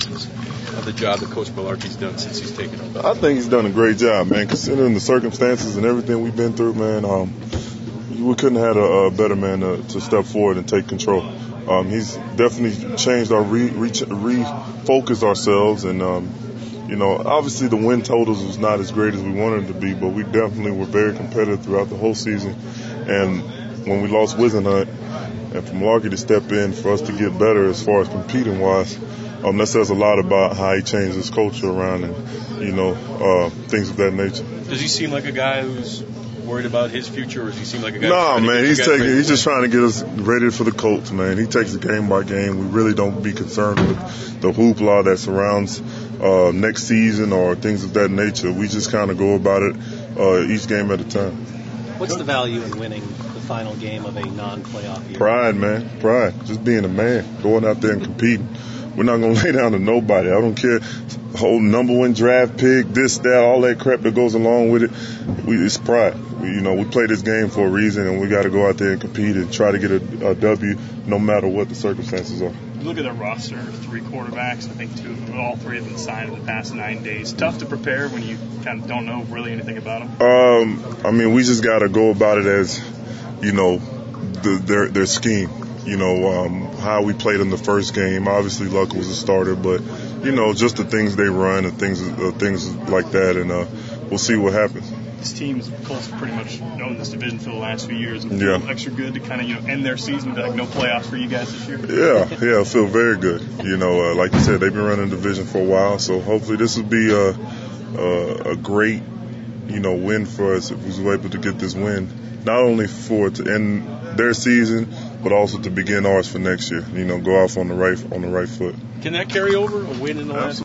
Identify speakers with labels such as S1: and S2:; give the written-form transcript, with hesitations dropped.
S1: impressions of the job that Coach Mularkey's done since he's taken over?
S2: I think he's done a great job, man. Considering the circumstances and everything we've been through, man, we couldn't have had a better man to step forward and take control. He's definitely changed our refocused ourselves, and obviously the win totals was not as great as we wanted it to be, but we definitely were very competitive throughout the whole season. And when we lost Whisenhunt, and for Mularkey to step in for us to get better as far as competing wise, that says a lot about how he changed his culture around and things of that nature.
S1: Does he seem like a guy who's worried about his future, or does he seem like a guy?
S2: No, man, he's just trying to get us ready for the Colts, man. He takes it game by game. We really don't be concerned with the hoopla that surrounds next season or things of that nature. We just kind of go about it each game at a time.
S3: What's the value in winning the final game of a non-playoff year?
S2: Pride, man. Pride. Just being a man, going out there and competing. We're not going to lay down to nobody. I don't care. Whole number one draft pick, this, that, all that crap that goes along with it. It's pride. We play this game for a reason, and we got to go out there and compete and try to get a W no matter what the circumstances are.
S4: You look at the roster, 3 quarterbacks. I think all 3 of them signed in the past 9 days. Tough to prepare when you kind of don't know really anything about them.
S2: We just got to go about it as, their scheme. How we played in the first game. Obviously, Luck was a starter, but just the things they run and things like that, and we'll see what happens.
S4: This team's Colts have pretty much known this division for the last few years. It
S2: feel
S4: extra good to kind of end their season with no playoffs for you guys this year.
S2: Yeah, I feel very good. Like you said, they've been running the division for a while, so hopefully this will be a great win for us if we were able to get this win, not only for it to end their season, but also to begin ours for next year. Go off on the right foot.
S1: Can that carry over, a win in the last?